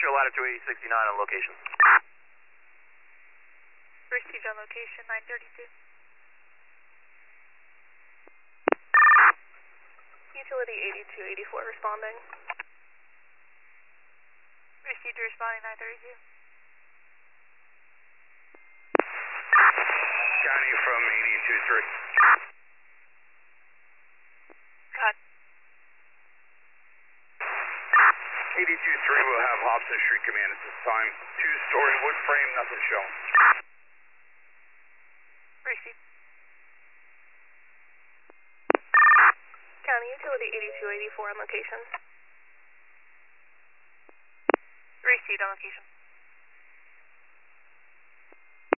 show ladder 2869 on location. Received on location, 932. Utility 8284 responding. Received responding, 932. County from 823. Got 823 will have Hobson Street Command at this time. Two-story wood frame, nothing shown. Received. County Utility 8284 on location. Received on location.